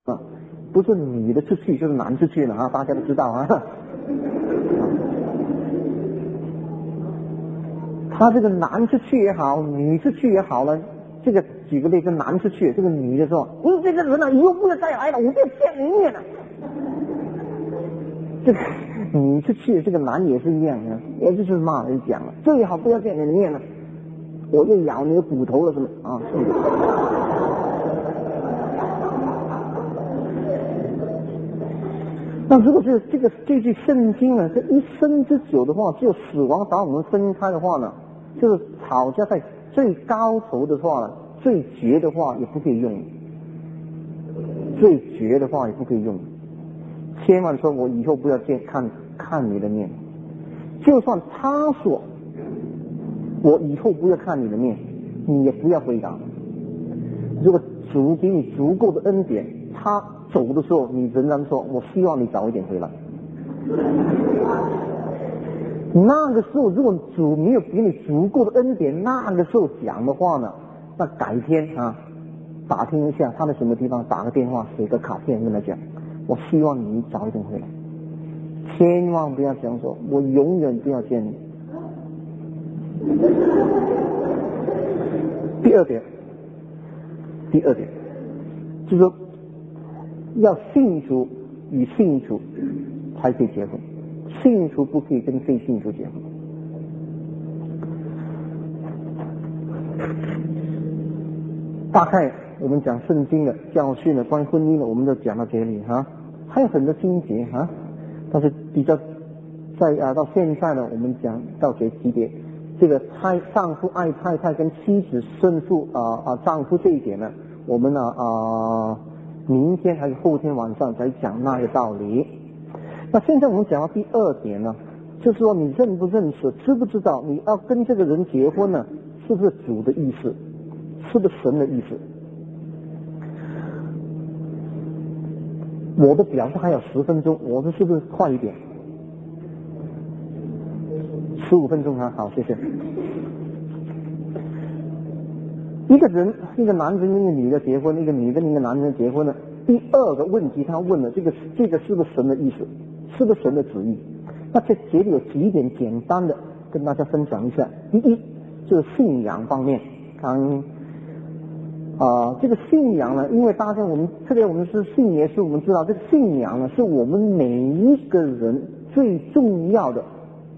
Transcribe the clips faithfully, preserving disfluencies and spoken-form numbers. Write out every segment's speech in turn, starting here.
啊，不是女的出去就是男出去了啊，大家都知道啊。他这个男出去也好，女出去也好了，这个举个例子，男出去，这个女的说：“你这个人啊，以后不要再来了，我不要见你面了。”这个女出去，这个男也是一样的，也就是骂人讲了，最好不要见你面了，我就咬你的骨头了，是吗？啊，是的。那如果是这个这句圣经呢，这一生之久的话，只有死亡把我们分开的话呢，就是吵架在最高头的话呢，最绝的话也不可以用，最绝的话也不可以用。千万说我以后不要见看看你的面，就算他说我以后不要看你的面，你也不要回答。如果主给你足够的恩典，他走的时候你仍然说我希望你早一点回来，那个时候如果主没有给你足够的恩典，那个时候讲的话呢，那改天啊打听一下他在什么地方，打个电话写个卡片跟他讲，我希望你早一点回来，千万不要讲说我永远不要见你。第二点第二点就是说要信主与信主才可以结婚，信主不可以跟非信主结婚。大概我们讲圣经的教训的关于婚姻的，我们就讲到这里哈、啊，还有很多经节哈、啊，但是比较在啊到现在呢，我们讲到这级别，这个太丈夫爱太太跟妻子顺服啊啊丈夫这一点呢，我们呢啊明天还是后天晚上再讲那个道理。那现在我们讲到第二点呢，就是说你认不认识，知不知道你要跟这个人结婚呢，是不是主的意思，是不是神的意思？我的表示还有十分钟，我的是不是快一点？十五分钟啊，好，谢谢。一个人，一个男人，一个女的结婚，一个女的，一个男人结婚了。第二个问题，他问了这个，这个是不是神的意思？是不是神的旨意？那这这里有几点简单的跟大家分享一下。第一，就是信仰方面。刚啊、呃，这个信仰呢，因为大家我们特别我们是信耶稣，我们知道这个信仰呢，是我们每一个人最重要的。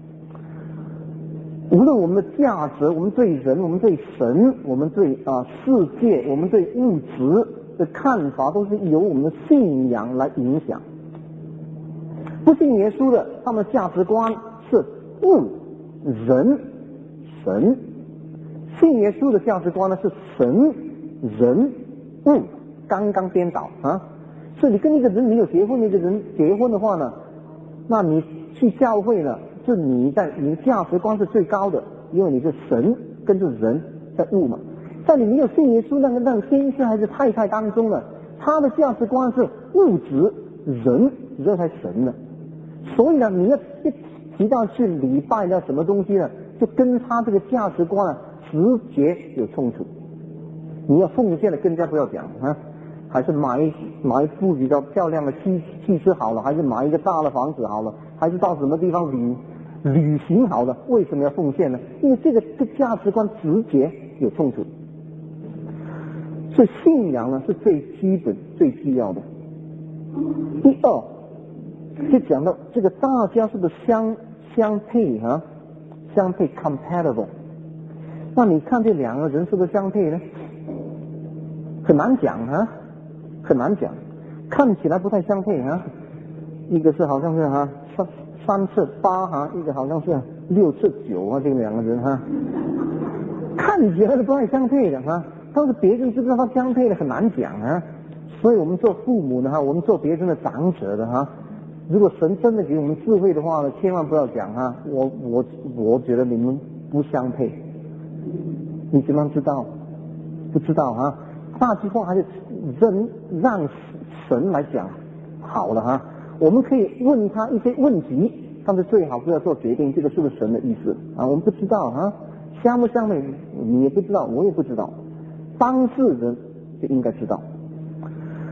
无论我们的价值，我们对人，我们对神，我们对啊、呃、世界，我们对物质的看法，都是由我们的信仰来影响。不信耶稣的，他们的价值观是物、人、神；信耶稣的价值观呢是神、人、物，刚刚颠倒啊！所以你跟一个人没有结婚的一个人结婚的话呢，那你去教会呢？是你在你的价值观是最高的，因为你是神跟着人在物嘛。在你没有信耶稣那个那个先生还是太太当中呢，他的价值观是物质人，人才神呢。所以呢，你要一提到去礼拜的什么东西呢，就跟他这个价值观啊直接有冲突。你要奉献的更加不要讲啊，还是买买一部比较漂亮的汽汽车好了，还是买一个大的房子好了，还是到什么地方旅旅行好了？为什么要奉献呢？因为这个这个价值观直接有冲突。所以信仰呢是最基本最必要的。第二，就讲到这个大家是不是相相配啊？相配 compatible。那你看这两个人是不是相配呢？很难讲啊，很难讲，看起来不太相配啊。一个是好像是哈、啊、三三次八哈、啊，一个好像是六次九啊，这个两个人哈、啊，看起来是不太相配的哈、啊。但是别人知不知道他相配的很难讲啊。所以我们做父母的哈，我们做别人的长者的哈，如果神真的给我们智慧的话呢，千万不要讲哈，我我我觉得你们不相配，你怎么知道？不知道啊。那句话还是人让神来讲好了哈。我们可以问他一些问题，但是最好不要做决定，这个是不是神的意思啊？我们不知道啊，相不相配你也不知道，我也不知道，当事人就应该知道。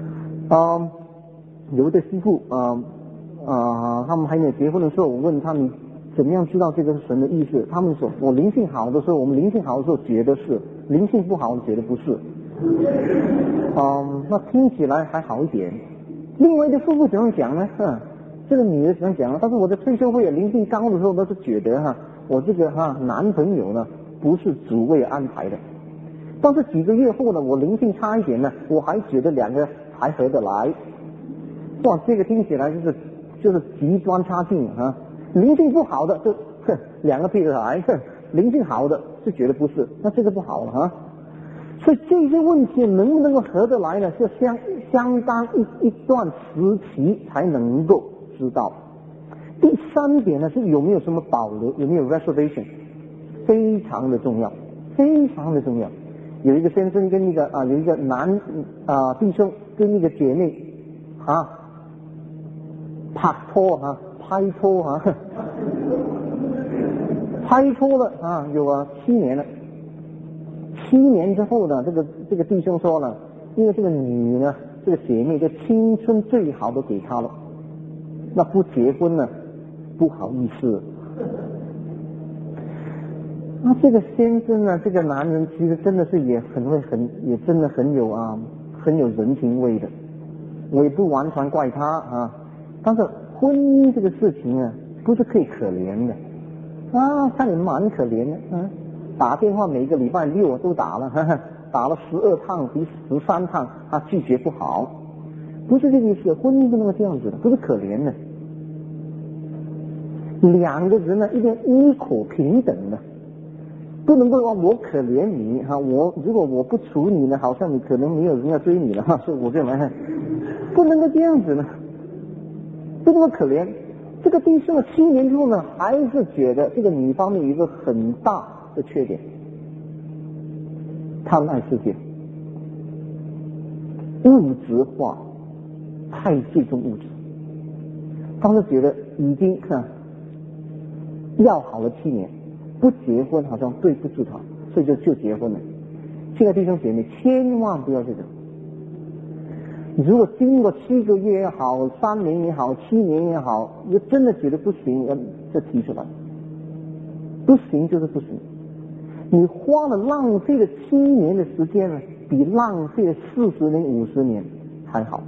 啊，有的师傅啊啊，他们还没有结婚的时候，我问他们怎么样知道这个是神的意思？他们说，我灵性好的时候，我们灵性好的时候觉得是，灵性不好觉得不是。嗯，那听起来还好一点。另外一个夫妇怎样讲呢？哼，这个女的怎样讲呢？但是我在退休会灵性高的时候，都是觉得哈，我这个哈男朋友呢不是主为安排的。但是几个月后呢，我灵性差一点呢，我还觉得两个还合得来。哇，这个听起来就是就是极端差劲啊！灵性不好的就哼两个配合来，哼灵性好的就觉得不是，那这个不好了啊。所以这些问题能不能够合得来呢？是相相当一一段时期才能够知道。第三点呢是有没有什么保留，有没有 reservation， 非常的重要，非常的重要。有一个先生跟一个啊有一个男啊弟兄跟一个姐妹啊拍拖啊拍拖啊拍拖了啊有啊七年了。七年之后呢，这个这个弟兄说了，因为这个女呢，这个姐妹的青春最好都给他了，那不结婚呢，不好意思。那这个先生呢，这个男人其实真的是也很会很也真的很有啊很有人情味的，我也不完全怪他啊。但是婚姻这个事情啊，不是可以可怜的啊，他也蛮可怜的啊。打电话每个礼拜六都打了，呵呵打了十二趟，比十三趟，他拒绝不好，不是这个意思，婚姻不能够这样子的，不是可怜的。两个人呢，一定要依口平等的，不能够说我可怜你哈，我如果我不处你呢，好像你可能没有人要追你了哈，所以我这样，不能够这样子呢，不能够可怜。这个弟兄七年之后呢，还是觉得这个女方面有一个很大的缺点，贪爱世界，物质化，太注重物质。当时觉得已经看要好了七年，不结婚好像对不住他，所以就就结婚了。现在弟兄姐妹千万不要这个。如果经过七个月也好，三年也好，七年也好，你真的觉得不行，就提出来。不行就是不行。你花了浪费了七年的时间呢，比浪费了四十年、五十年还好。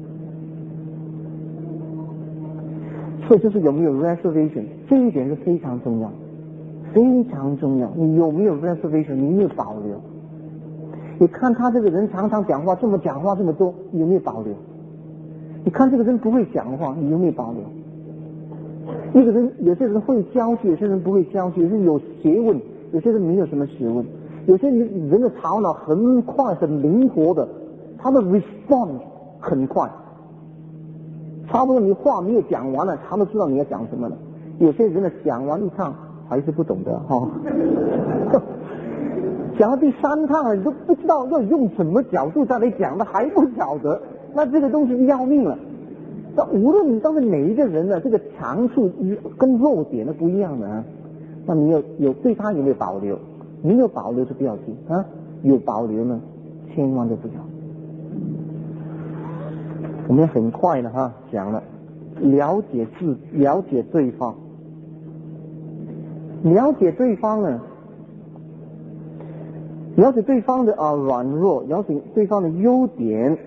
所以就是有没有 reservation， 这一点是非常重要，非常重要。你有没有 reservation， 你有没有保留？你看他这个人常常讲话，这么讲话这么多，你有没有保留？你看这个人不会讲话，你有没有保留？一个人有些人会教学，有些人不会教学，有些人有学问，有些人没有什么学问。有些人人的头脑很快很灵活的，他的 response 很快，差不多你话没有讲完了，他都知道你要讲什么了。有些人呢讲完一趟还是不懂得哈。哦讲到第三趟了，你都不知道要用什么角度再来讲的，还不晓得，那这个东西要命了。那无论你当时哪一个人呢，这个长处跟弱点都不一样的啊。那你有有对他有没有保留？没有保留就不要紧啊，有保留呢，千万就不要。我们很快的哈讲了，了解自了解对方，了解对方呢。了解对方的啊软弱，了解对方的优点。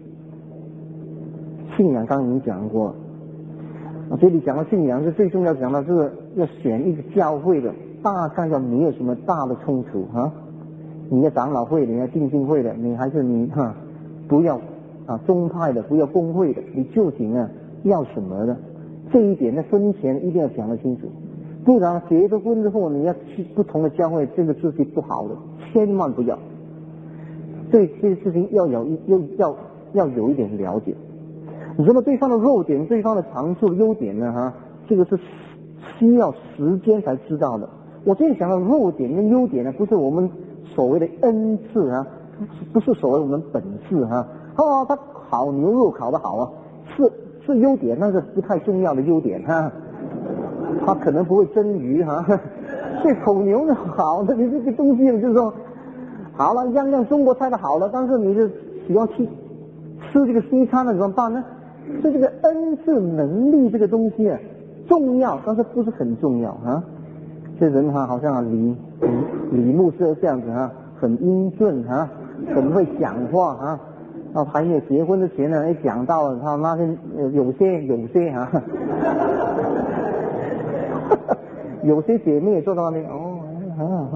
信仰刚刚已经讲过，啊，这里讲到信仰是最重要，讲到这个要选一个教会的，大概要没有什么大的冲突啊。你要长老会的，你要浸信会的，你还是你哈、啊，不要啊宗派的，不要公会的，你究竟啊要什么呢？这一点在婚前一定要讲得清楚。不然结了婚之后你要去不同的教会，这个事情不好的，千万不要。对这个事情要有要要要有一点了解。你知道对方的弱点、对方的长处、优点呢？哈，这个是需要时间才知道的。我这里讲的弱点跟优点呢，不是我们所谓的恩赐啊，不是所谓我们本事哈。哦，他烤牛肉烤得好啊，是是优点，那是不太重要的优点哈。他可能不会蒸鱼哈，这口牛是好的，你这个东西就是说，好了，样样中国菜的好了，但是你是喜欢吃吃这个西餐了怎么办呢？所以这个恩赐能力这个东西啊，重要，但是不是很重要啊。这人哈、啊，好像啊李李李牧师这样子啊，很英俊啊，很会讲话啊。啊，还没有结婚之前呢，一讲到了他那边有些有些啊，有些姐妹也坐到那边哦，啊啊，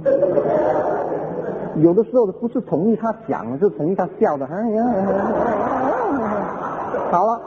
有的时候不是同意他讲，就同意他笑的，哎呀，好了。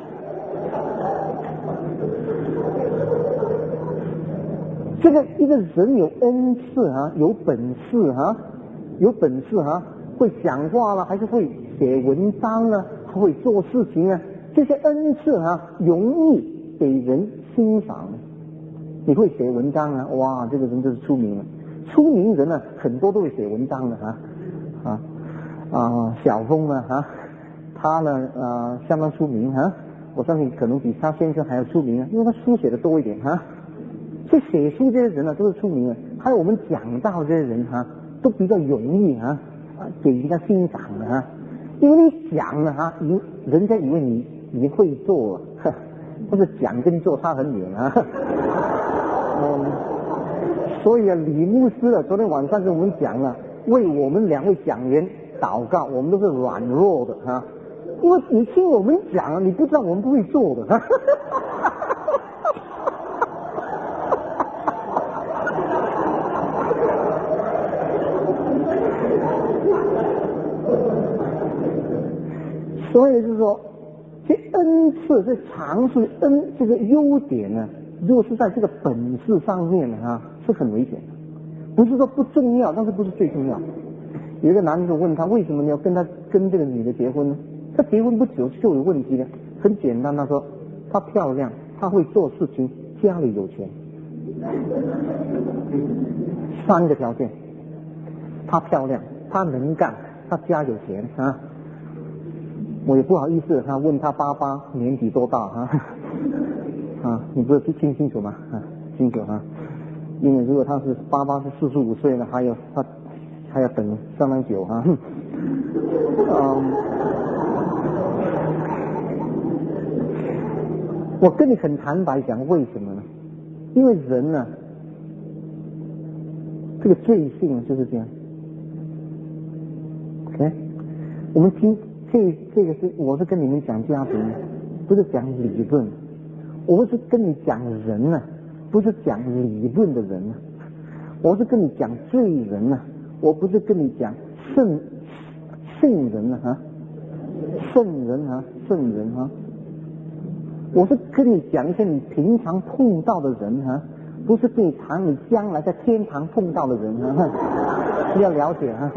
这个一个人有恩赐啊，有本事啊，有本事啊，会讲话了，还是会写文章呢，会做事情啊，这些恩赐啊，容易给人欣赏。你会写文章啊，哇，这个人就是出名了。出名人呢、啊，很多都会写文章的啊，啊啊，小峰呢啊，他呢啊相当出名啊，我相信可能比他先生还要出名啊，因为他书写的多一点啊。所以写书这些人呢、啊、都是出名的，还有我们讲道这些人哈、啊，都比较容易啊啊给人家欣赏的啊，因为你讲了啊，以人家以为你你会做，不是讲跟做差很远啊。嗯，所以啊，李牧师啊，昨天晚上跟我们讲了，为我们两位讲员祷告，我们都是软弱的啊，因为你听我们讲，你不知道我们不会做的。所以就是说，这恩赐、这长处、恩这个优点呢，如果是在这个本事上面呢，啊，是很危险的。不是说不重要，但是不是最重要。有一个男子问他，为什么你要跟他跟这个女的结婚呢？他结婚不久就有问题了。很简单，他说她漂亮，她会做事情，家里有钱。三个条件：她漂亮，她能干，她家有钱啊。我也不好意思，他问他爸爸年纪多大啊？啊，你不是听清楚吗？啊，清楚啊。因为如果他是爸爸是四十五岁了，还有他还要等相当久啊。嗯，我跟你很坦白讲，为什么呢？因为人呢、啊，这个罪性就是这样。OK， 我们听。这这个是我是跟你们讲家庭，不是讲理论。我是跟你讲人呢、啊，不是讲理论的人啊。我是跟你讲罪人啊，我不是跟你讲圣圣人啊，圣人啊，圣人啊。我是跟你讲一些你平常碰到的人啊，不是跟你谈你将来在天堂碰到的人啊，要了解啊。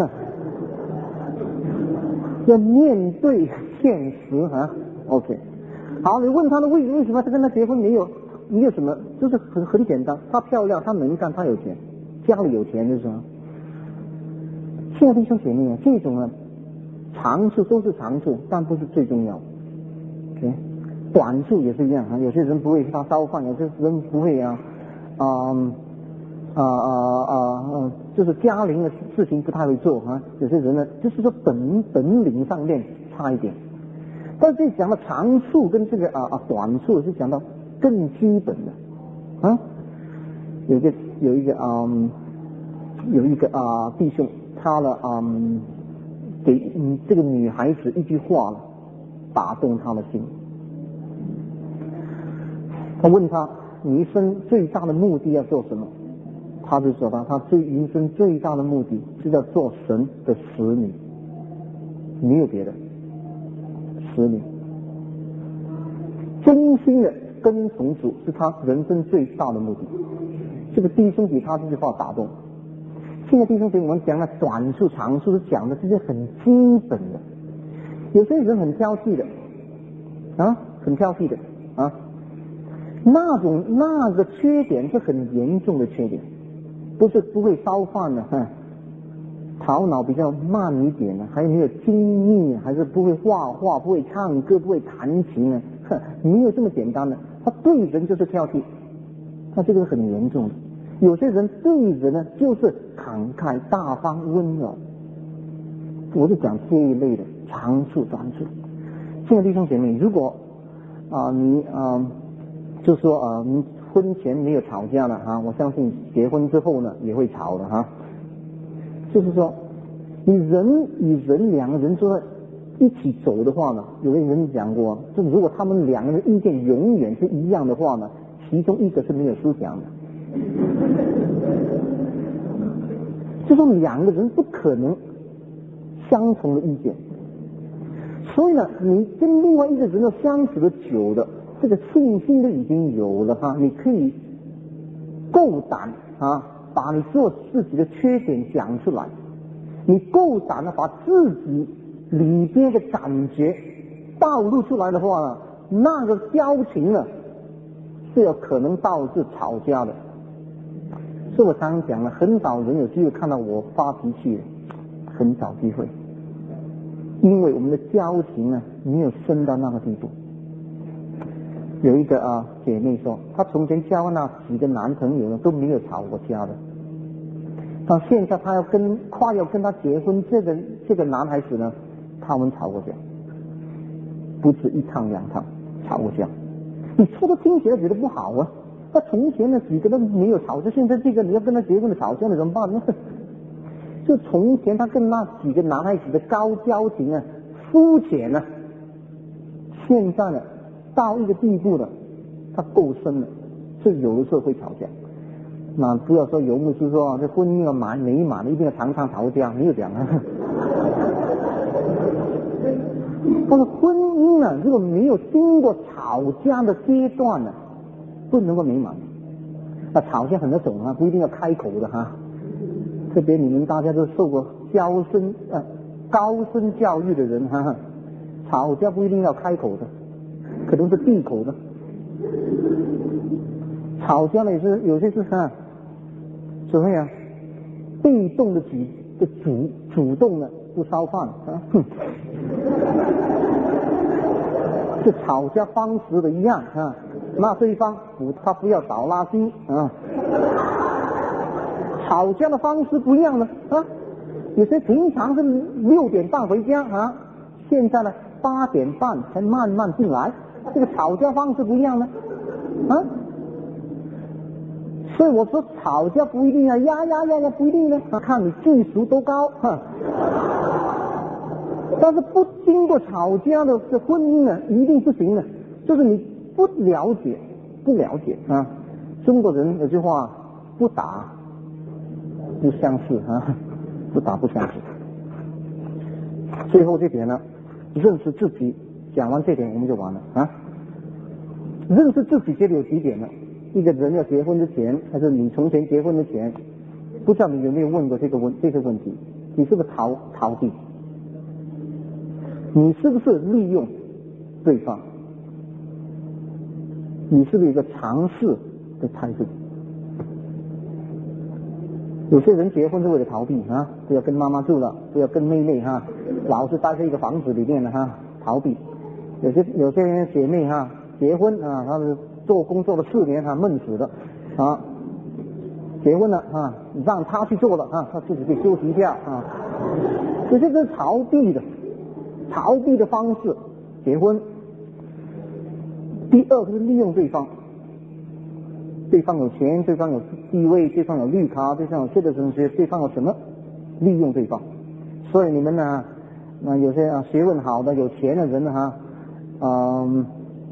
要面对现实啊 ，OK， 好，你问他的为为什么他跟他结婚没有没有什么，就是很很简单，她漂亮，她能干，她有钱，家里有钱就是说，现在弟兄姐妹啊，这种啊长处都是长处，但不是最重要 ，OK， 短处也是一样啊，有些人不会烧烧饭，有些人不会啊，嗯。啊啊啊啊！就是家庭的事情不太会做啊，有些人呢，就是说本本领上面差一点。但是讲到长处跟这个啊啊短处是讲到更基本的啊。有一个有一个嗯有一个啊弟兄，他呢嗯给嗯这个女孩子一句话了，打动他的心。他问他，你一生最大的目的要做什么？他就说到，他最人生最大的目的是要做神的使女，没有别的，使女，忠心的跟从主是他人生最大的目的。这个弟兄给他这句话打动。现在弟兄给我们讲的短处长处是讲的这些很基本的，有些人很挑剔的啊，很挑剔的啊，那种那个缺点是很严重的缺点。不是不会烧饭的，哈，头脑比较慢一点的，还没有精密，还是不会画画，不会唱歌，不会弹琴呢，没有这么简单的。他对人就是挑剔，那这个是很严重的。有些人对人呢就是慷慨大方温柔，我是讲这一类的， 长处短处。亲爱的弟兄姐妹，如果啊、呃、你啊、呃、就说啊、呃、你婚前没有吵架了哈，我相信结婚之后呢也会吵的哈。就是说，你人与人两个人坐在一起走的话呢，有个人讲过，就如果他们两个人意见永远是一样的话呢，其中一个是没有思想的。就说两个人不可能相同的意见，所以呢，你跟另外一个人的相处的久的，这个信心都已经有了哈，你可以够胆啊，把你做自己的缺点讲出来，你够胆的把自己里边的感觉暴露出来的话呢，那个交情呢是有可能导致吵架的。所以我常常讲了，很少人有机会看到我发脾气，很少机会，因为我们的交情呢没有深到那个地步。有一个啊姐妹说，她从前交那几个男朋友呢都没有吵过架的，到现在她要跟快要跟他结婚这个这个男孩子呢，他们吵过架，不止一趟两趟吵过架。你说的听起来觉得不好啊，那从前呢几个都没有吵架，现在这个你要跟他结婚的吵架了怎么办呢？就从前他跟那几个男孩子的高交情啊肤浅啊，现在呢到一个地步了，他够深了，是有的时候会吵架。那不要说游牧师说这婚姻要满美满一定要常常吵架，没有讲啊。但是婚姻呢，如果没有经过吵架的阶段呢，不能够美满。那吵架很多种啊，不一定要开口的哈。特别你们大家都受过高深呃高深教育的人哈，吵架不一定要开口的，可能是闭口的。吵架呢也是有些是哈，怎么样？被动的举的主主动的不烧饭啊，哼，是吵架方式的一样啊，骂对方不他不要倒垃圾啊，吵架的方式不一样的啊，有些平常是六点半回家啊，现在呢八点半才慢慢进来，这个吵架方式不一样的啊。所以我说吵架不一定啊，呀呀呀呀不一定呢，看你技术多高哈。但是不经过吵架的这婚姻呢，一定不行的，就是你不了解，不了解啊。中国人有句话，不打不相识啊，不打不相识。最后这点呢，认识自己，讲完这点我们就完了啊。认识自己这里有几点呢？一个人要结婚之前，还是你从前结婚之前，不知道你有没有问过这个问这个问题？你是不是逃逃避？你是不是利用对方？你是不是有一个尝试的态度？有些人结婚是为了逃避啊，不要跟妈妈住了，不要跟妹妹哈、啊，老是待在一个房子里面了哈、啊，逃避。有些有些姐妹哈、啊，结婚啊，她是做工作了四年哈、啊，闷死了啊，结婚了啊，让她去做了啊，她自己去休息一下啊，这些是逃避的，逃避的方式结婚。第二个是利用对方。对方有钱，对方有地位，对方有绿卡，对方有这个东西，对方有什么？利用对方。所以你们呢，那有些啊学问好的、有钱的人哈，嗯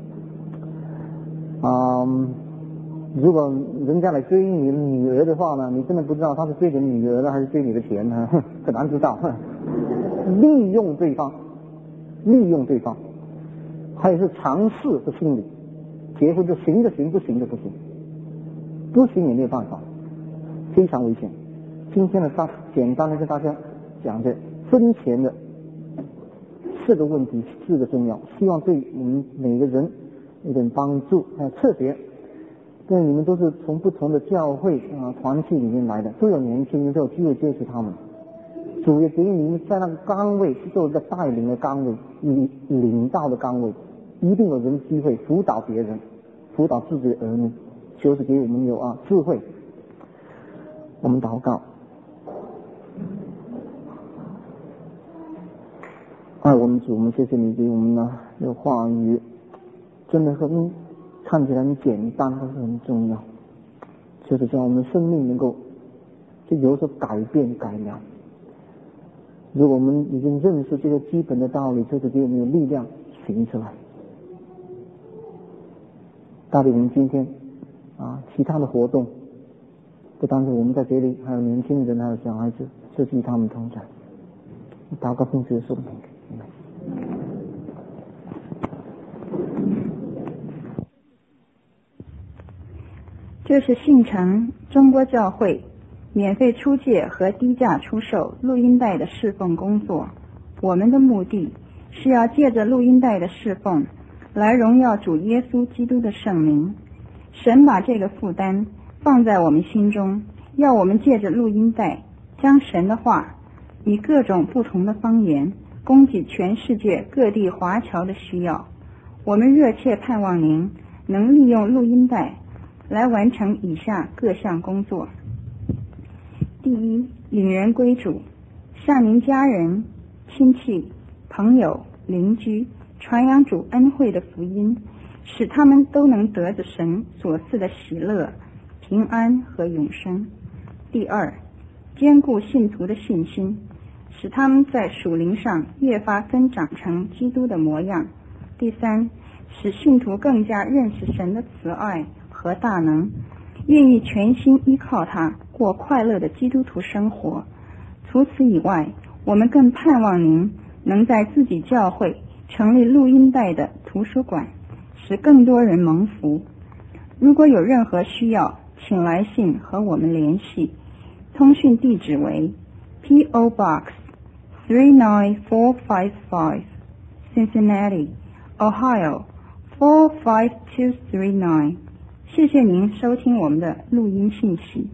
嗯，如果人家来追你的女儿的话呢，你真的不知道他是追你女儿呢，还是追你的钱呢？很难知道。利用对方，利用对方，还有是尝试的心理。结婚就行就行，不行就不行。不行也没有办法，非常危险。今天的大简单的跟大家讲的婚前的四个问题，四个重要，希望对我们每个人有点帮助。还有特别，因为你们都是从不同的教会啊团体里面来的，都有年轻人，都有机会接触他们。主也给你们在那个岗位做一个带领的岗位，领领导的岗位，一定有人机会辅导别人，辅导自己的儿女。求是给我们有啊智慧。我们祷告。 爱我们主，我们谢谢你给我们呢有话语，真的很看起来很简单，但是很重要，就是叫我们生命能够就有所改变改良。如果我们已经认识这个基本的道理，就是给我们有力量行出来。到底我们今天啊，其他的活动，不单是我们在这里，还有年轻人，还有小孩子，这是与他们同在。祷告奉主耶稣的名。 这是信诚中国教会免费出借和低价出售录音带的侍奉工作。我们的目的是要借着录音带的侍奉来荣耀主耶稣基督的圣名。神把这个负担放在我们心中，要我们借着录音带将神的话以各种不同的方言供给全世界各地华侨的需要。我们热切盼望您能利用录音带来完成以下各项工作。第一，领人归主，向您家人、亲戚、朋友、邻居传扬主恩惠的福音，使他们都能得着神所赐的喜乐、平安和永生。第二，坚固信徒的信心，使他们在属灵上越发增长成基督的模样。第三，使信徒更加认识神的慈爱和大能，愿意全心依靠他过快乐的基督徒生活。除此以外，我们更盼望您能在自己教会成立录音带的图书馆，使更多人蒙福。如果有任何需要，请来信和我们联系。通讯地址为 P O Box three nine four five five Cincinnati, Ohio four five two three nine。谢谢您收听我们的录音信息。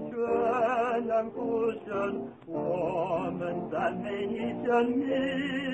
我们赞美你生命。